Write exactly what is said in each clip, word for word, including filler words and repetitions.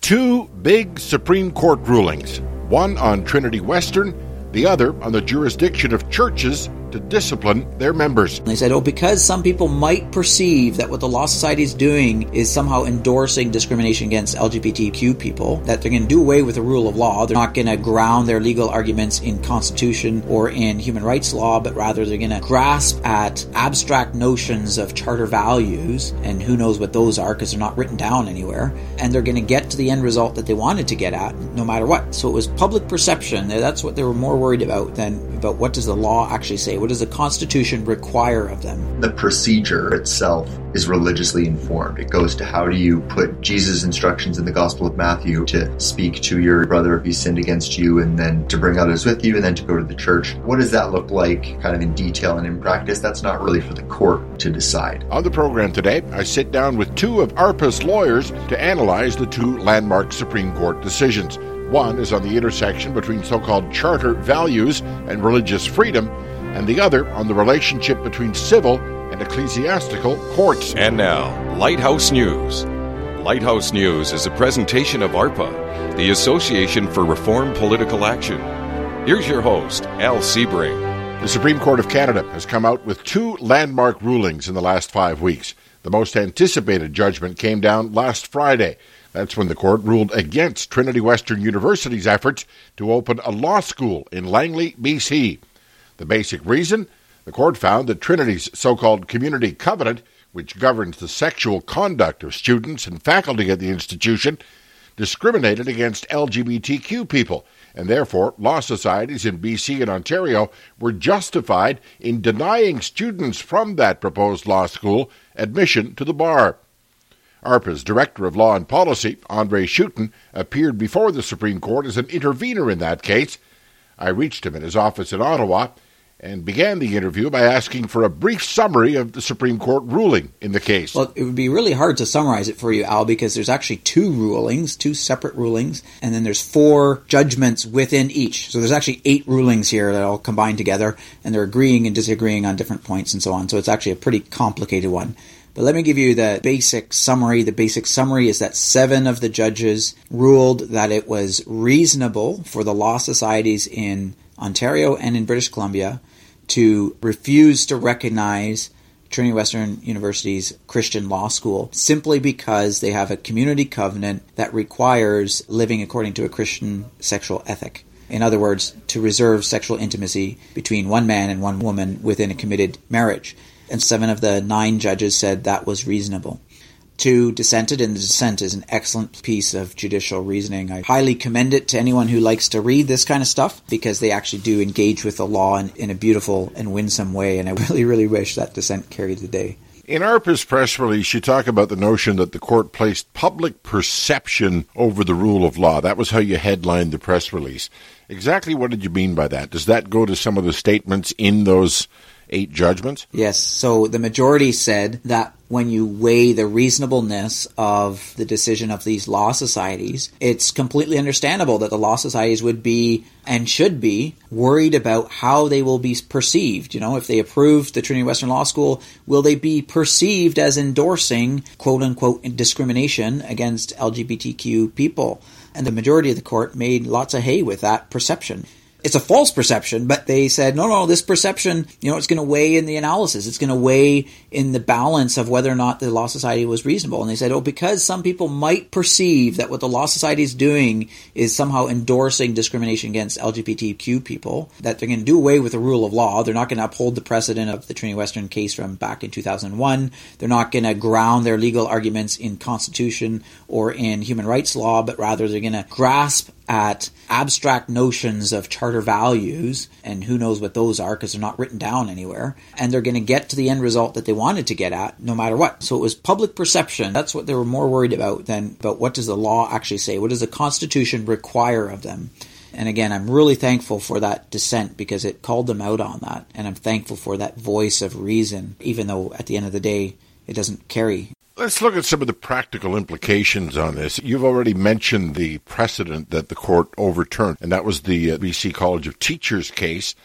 Two big Supreme Court rulings, one on Trinity Western, the other on the jurisdiction of churches to discipline their members. They said, oh, because some people might perceive that what the Law Society is doing is somehow endorsing discrimination against L G B T Q people, that they're going to do away with the rule of law. They're not going to ground their legal arguments in Constitution or in human rights law, but rather they're going to grasp at abstract notions of charter values, and who knows what those are because they're not written down anywhere, and they're going to get to the end result that they wanted to get at no matter what. So it was public perception. That's what they were more worried about than about what does the law actually say. What does the Constitution require of them? The procedure itself is religiously informed. It goes to how do you put Jesus' instructions in the Gospel of Matthew to speak to your brother if he sinned against you, and then to bring others with you, and then to go to the church. What does that look like kind of in detail and in practice? That's not really for the court to decide. On the program today, I sit down with two of ARPA's lawyers to analyze the two landmark Supreme Court decisions. One is on the intersection between so-called charter values and religious freedom, and the other on the relationship between civil and ecclesiastical courts. And now, Lighthouse News. Lighthouse News is a presentation of ARPA, the Association for Reform Political Action. Here's your host, Al Sebring. The Supreme Court of Canada has come out with two landmark rulings in the last five weeks. The most anticipated judgment came down last Friday. That's when the court ruled against Trinity Western University's efforts to open a law school in Langley, B C. The basic reason? The court found that Trinity's so-called community covenant, which governs the sexual conduct of students and faculty at the institution, discriminated against L G B T Q people, and therefore law societies in B C and Ontario were justified in denying students from that proposed law school admission to the bar. ARPA's Director of Law and Policy, Andre Schutten, appeared before the Supreme Court as an intervener in that case. I reached him at his office in Ottawa and began the interview by asking for a brief summary of the Supreme Court ruling in the case. Well, it would be really hard to summarize it for you, Al, because there's actually two rulings, two separate rulings, and then there's four judgments within each. So there's actually eight rulings here that all combine together, and they're agreeing and disagreeing on different points and so on. So it's actually a pretty complicated one. But let me give you the basic summary. The basic summary is that seven of the judges ruled that it was reasonable for the law societies in Ontario and in British Columbia to refuse to recognize Trinity Western University's Christian Law School simply because they have a community covenant that requires living according to a Christian sexual ethic. In other words, to reserve sexual intimacy between one man and one woman within a committed marriage. And seven of the nine judges said that was reasonable. Two dissented, and the dissent is an excellent piece of judicial reasoning. I highly commend it to anyone who likes to read this kind of stuff, because they actually do engage with the law in, in a beautiful and winsome way, and I really, really wish that dissent carried the day. In ARPA's press release, you talk about the notion that the court placed public perception over the rule of law. That was how you headlined the press release. Exactly what did you mean by that? Does that go to some of the statements in those eight judgments? Yes. So the majority said that when you weigh the reasonableness of the decision of these law societies, it's completely understandable that the law societies would be and should be worried about how they will be perceived. You know, if they approved the Trinity Western Law School, will they be perceived as endorsing quote-unquote discrimination against L G B T Q people? And the majority of the court made lots of hay with that perception. It's a false perception, but they said, no, no, this perception, you know, it's going to weigh in the analysis. It's going to weigh in the balance of whether or not the Law Society was reasonable. And they said, oh, because some people might perceive that what the Law Society is doing is somehow endorsing discrimination against L G B T Q people, that they're going to do away with the rule of law. They're not going to uphold the precedent of the Trinity Western case from back in two thousand one. They're not going to ground their legal arguments in Constitution or in human rights law, but rather they're going to grasp at abstract notions of charter values, and who knows what those are because they're not written down anywhere, and they're going to get to the end result that they wanted to get at no matter what. So it was public perception. That's what they were more worried about than about what does the law actually say, what does the Constitution require of them. And again, I'm really thankful for that dissent because it called them out on that, and I'm thankful for that voice of reason, even though at the end of the day it doesn't carry. Let's look at some of the practical implications on this. You've already mentioned the precedent that the court overturned, and that was the uh, B C College of Teachers case,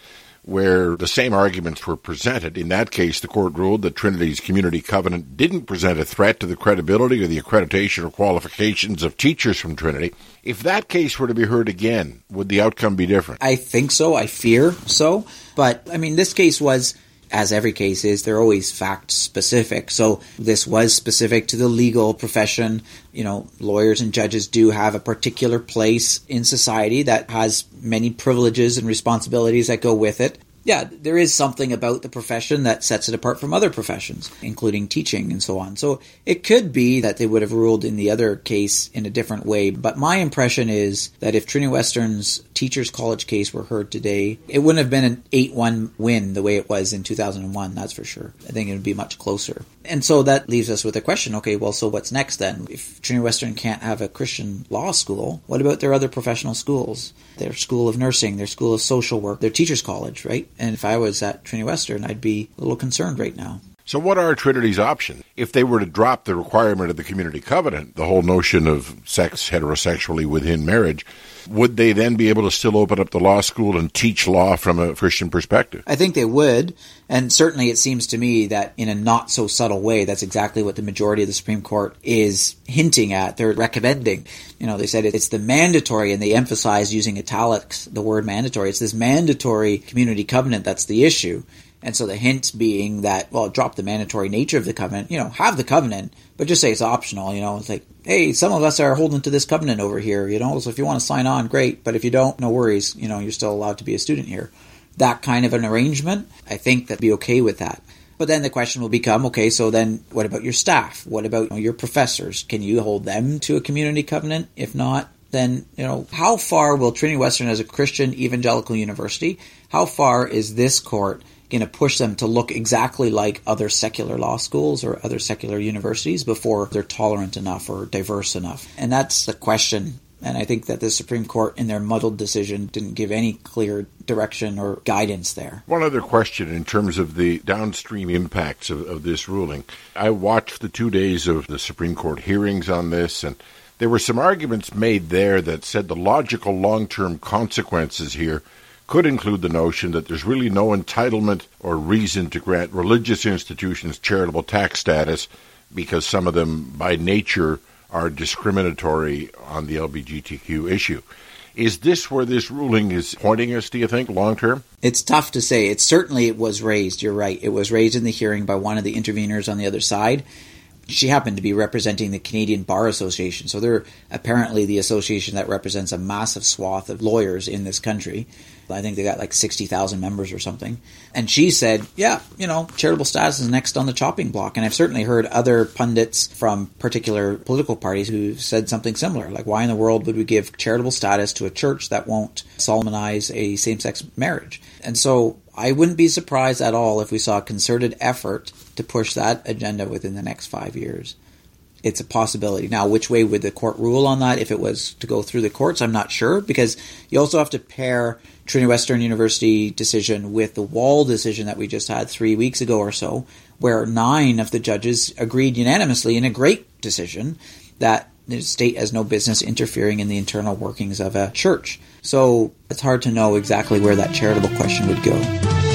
where the same arguments were presented. In that case, the court ruled that Trinity's community covenant didn't present a threat to the credibility or the accreditation or qualifications of teachers from Trinity. If that case were to be heard again, would the outcome be different? I think so. I fear so. But, I mean, this case was, as every case is, they're always fact-specific. So this was specific to the legal profession. You know, lawyers and judges do have a particular place in society that has many privileges and responsibilities that go with it. Yeah, there is something about the profession that sets it apart from other professions, including teaching and so on. So it could be that they would have ruled in the other case in a different way. But my impression is that if Trinity Western's Teachers College case were heard today, it wouldn't have been an eight one win the way it was in two thousand one, that's for sure. I think it would be much closer. And so that leaves us with a question, okay, well, so what's next then? If Trinity Western can't have a Christian law school, what about their other professional schools? Their School of Nursing, their School of Social Work, their Teachers College, right? And if I was at Trinity Western, I'd be a little concerned right now. So what are Trinity's options? If they were to drop the requirement of the community covenant, the whole notion of sex heterosexually within marriage, would they then be able to still open up the law school and teach law from a Christian perspective? I think they would. And certainly it seems to me that in a not so subtle way, that's exactly what the majority of the Supreme Court is hinting at. They're recommending. You know, they said it's the mandatory, and they emphasize using italics the word mandatory. It's this mandatory community covenant that's the issue. And so the hint being that, well, drop the mandatory nature of the covenant, you know, have the covenant, but just say it's optional, you know, it's like, hey, some of us are holding to this covenant over here, you know, so if you want to sign on, great, but if you don't, no worries, you know, you're still allowed to be a student here. That kind of an arrangement, I think that'd be okay with that. But then the question will become, okay, so then what about your staff? What about, you know, your professors? Can you hold them to a community covenant? If not, then, you know, how far will Trinity Western as a Christian evangelical university, how far is this court going to push them to look exactly like other secular law schools or other secular universities before they're tolerant enough or diverse enough? And that's the question. And I think that the Supreme Court, in their muddled decision, didn't give any clear direction or guidance there. One other question in terms of the downstream impacts of, of this ruling. I watched the two days of the Supreme Court hearings on this, and there were some arguments made there that said the logical long-term consequences here could include the notion that there's really no entitlement or reason to grant religious institutions charitable tax status because some of them, by nature, are discriminatory on the L G B T Q issue. Is this where this ruling is pointing us, do you think, long-term? It's tough to say. It certainly it was raised, you're right. It was raised in the hearing by one of the interveners on the other side. She happened to be representing the Canadian Bar Association, so they're apparently the association that represents a massive swath of lawyers in this country. I think they got like sixty thousand members or something. And she said, yeah, you know, charitable status is next on the chopping block. And I've certainly heard other pundits from particular political parties who said something similar. Like, why in the world would we give charitable status to a church that won't solemnize a same-sex marriage? And so I wouldn't be surprised at all if we saw a concerted effort to push that agenda within the next five years. It's a possibility. Now, which way would the court rule on that? If it was to go through the courts, I'm not sure, because you also have to pair Trinity Western University decision with the Wall decision that we just had three weeks ago or so, where nine of the judges agreed unanimously in a great decision that the state has no business interfering in the internal workings of a church. So it's hard to know exactly where that charitable question would go.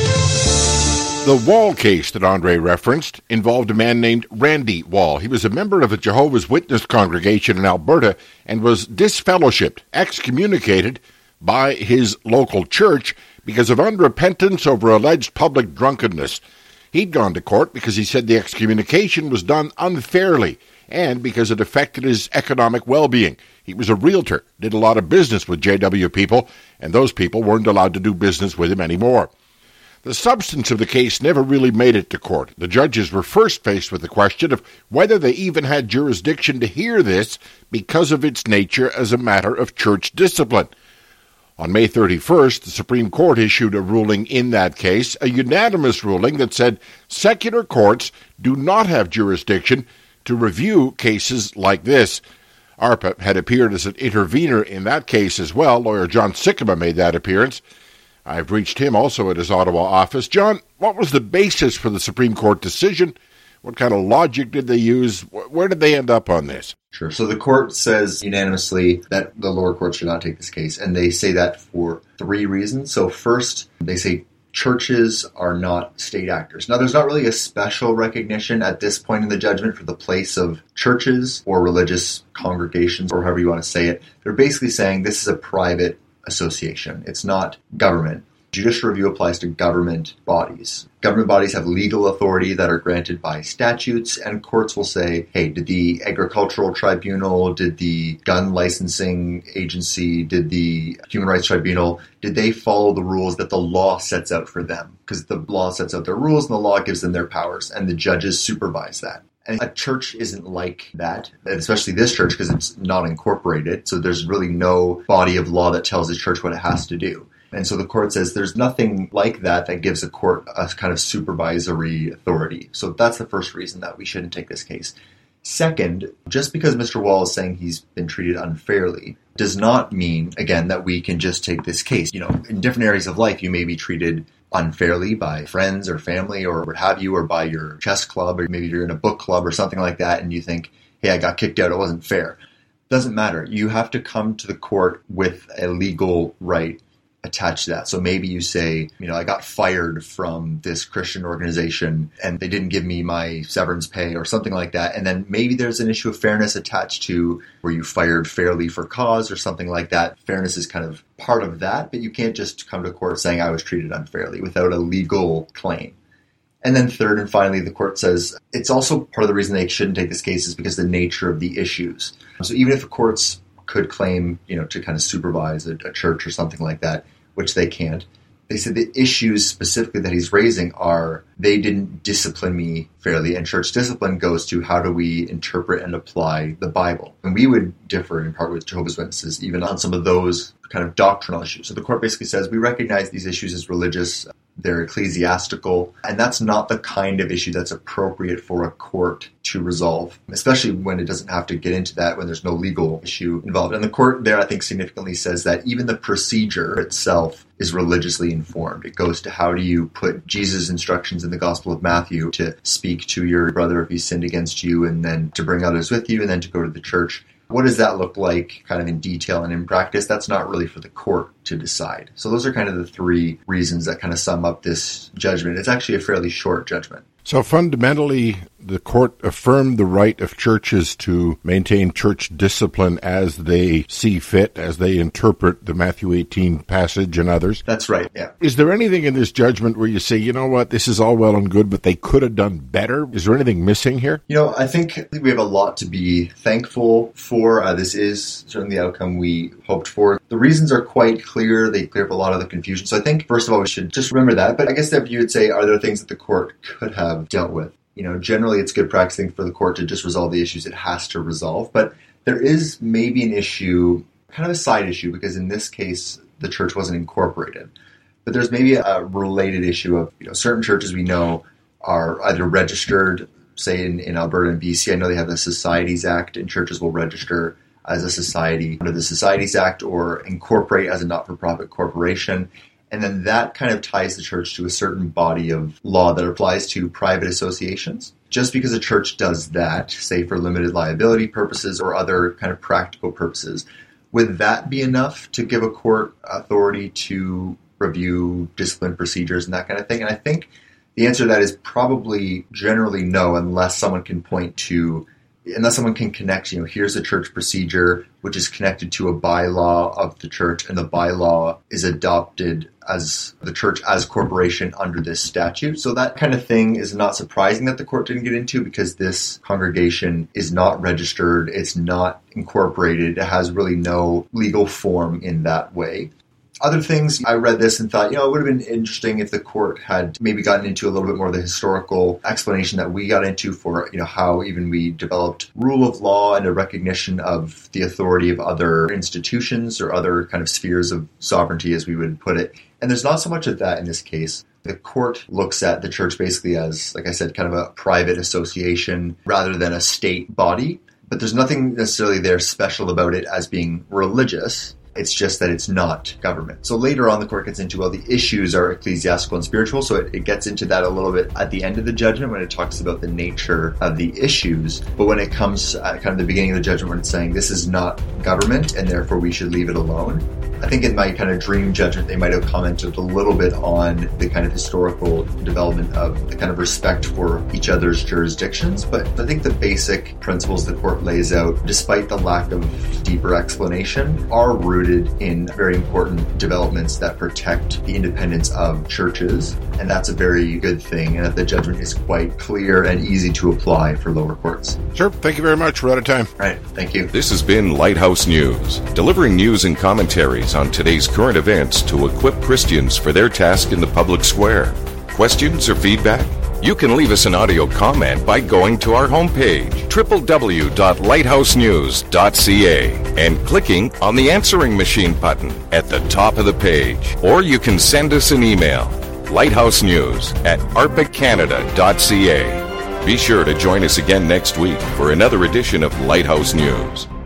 The Wall case that Andre referenced involved a man named Randy Wall. He was a member of a Jehovah's Witness congregation in Alberta and was disfellowshipped, excommunicated by his local church because of unrepentance over alleged public drunkenness. He'd gone to court because he said the excommunication was done unfairly and because it affected his economic well-being. He was a realtor, did a lot of business with J W people, and those people weren't allowed to do business with him anymore. The substance of the case never really made it to court. The judges were first faced with the question of whether they even had jurisdiction to hear this because of its nature as a matter of church discipline. On May thirty-first, the Supreme Court issued a ruling in that case, a unanimous ruling that said secular courts do not have jurisdiction to review cases like this. ARPA had appeared as an intervener in that case as well. Lawyer John Sikkema made that appearance. I've reached him also at his Ottawa office. John, what was the basis for the Supreme Court decision? What kind of logic did they use? Where did they end up on this? Sure. So the court says unanimously that the lower court should not take this case, and they say that for three reasons. So first, they say churches are not state actors. Now, there's not really a special recognition at this point in the judgment for the place of churches or religious congregations, or however you want to say it. They're basically saying this is a private association. It's not government. Judicial review applies to government bodies. Government bodies have legal authority that are granted by statutes, and courts will say, hey, did the Agricultural Tribunal, did the Gun Licensing Agency, did the Human Rights Tribunal, did they follow the rules that the law sets out for them? Because the law sets out their rules and the law gives them their powers, and the judges supervise that. And a church isn't like that, especially this church, because it's not incorporated, so there's really no body of law that tells the church what it has to do. And so the court says there's nothing like that that gives a court a kind of supervisory authority. So that's the first reason that we shouldn't take this case. Second, just because Mister Wall is saying he's been treated unfairly does not mean, again, that we can just take this case. You know, in different areas of life, you may be treated unfairly by friends or family or what have you, or by your chess club, or maybe you're in a book club or something like that, and you think, hey, I got kicked out, it wasn't fair. Doesn't matter. You have to come to the court with a legal right attached to that. So maybe you say, you know, I got fired from this Christian organization and they didn't give me my severance pay or something like that. And then maybe there's an issue of fairness attached to were you fired fairly for cause or something like that. Fairness is kind of part of that, but you can't just come to court saying I was treated unfairly without a legal claim. And then third and finally, the court says it's also part of the reason they shouldn't take this case is because of the nature of the issues. So even if the courts could claim, you know, to kind of supervise a, a church or something like that, which they can't. They said the issues specifically that he's raising are they didn't discipline me fairly, and church discipline goes to how do we interpret and apply the Bible. And we would differ in part with Jehovah's Witnesses even on some of those kind of doctrinal issues. So the court basically says we recognize these issues as religious, they're ecclesiastical, and that's not the kind of issue that's appropriate for a court to resolve, especially when it doesn't have to get into that when there's no legal issue involved. And the court there, I think, significantly says that even the procedure itself is religiously informed. It goes to how do you put Jesus' instructions in the Gospel of Matthew to speak to your brother if he sinned against you, and then to bring others with you, and then to go to the church. What does that look like kind of in detail and in practice? That's not really for the court to decide. So those are kind of the three reasons that kind of sum up this judgment. It's actually a fairly short judgment. So fundamentally, the court affirmed the right of churches to maintain church discipline as they see fit, as they interpret the Matthew eighteen passage and others. That's right, yeah. Is there anything in this judgment where you say, you know what, this is all well and good, but they could have done better? Is there anything missing here? You know, I think, I think we have a lot to be thankful for. Uh, this is certainly the outcome we hoped for. The reasons are quite clear. They clear up a lot of the confusion. So I think, first of all, we should just remember that. But I guess that you would say, are there things that the court could have dealt with? You know, generally it's good practicing for the court to just resolve the issues it has to resolve. But there is maybe an issue, kind of a side issue, because in this case, the church wasn't incorporated. But there's maybe a related issue of, you know, certain churches we know are either registered, say in, in Alberta and B C. I know they have the Societies Act, and churches will register as a society under the Societies Act or incorporate as a not-for-profit corporation. And then that kind of ties the church to a certain body of law that applies to private associations. Just because a church does that, say for limited liability purposes or other kind of practical purposes, would that be enough to give a court authority to review discipline procedures and that kind of thing? And I think the answer to that is probably generally no, unless someone can point to, unless someone can connect, you know, here's a church procedure which is connected to a bylaw of the church, and the bylaw is adopted as the church as corporation under this statute. So that kind of thing is not surprising that the court didn't get into, because this congregation is not registered, it's not incorporated, it has really no legal form in that way. Other things, I read this and thought, you know, it would have been interesting if the court had maybe gotten into a little bit more of the historical explanation that we got into for, you know, how even we developed rule of law and a recognition of the authority of other institutions or other kind of spheres of sovereignty, as we would put it. And there's not so much of that in this case. The court looks at the church basically as, like I said, kind of a private association rather than a state body. But there's nothing necessarily there special about it as being religious. It's just that it's not government. So later on, the court gets into, well, the issues are ecclesiastical and spiritual. So it, it gets into that a little bit at the end of the judgment when it talks about the nature of the issues. But when it comes at kind of the beginning of the judgment, when it's saying this is not government and therefore we should leave it alone, I think in my kind of dream judgment, they might have commented a little bit on the kind of historical development of the kind of respect for each other's jurisdictions. But I think the basic principles the court lays out, despite the lack of deeper explanation, are rooted in very important developments that protect the independence of churches. And that's a very good thing. And that the judgment is quite clear and easy to apply for lower courts. Sure. Thank you very much. We're out of time. All right. Thank you. This has been Lighthouse News, delivering news and commentaries on today's current events to equip Christians for their task in the public square. Questions or feedback? You can leave us an audio comment by going to our homepage, w w w dot lighthouse news dot c a, and clicking on the answering machine button at the top of the page. Or you can send us an email, lighthousenews at arpa canada dot c a. Be sure to join us again next week for another edition of Lighthouse News.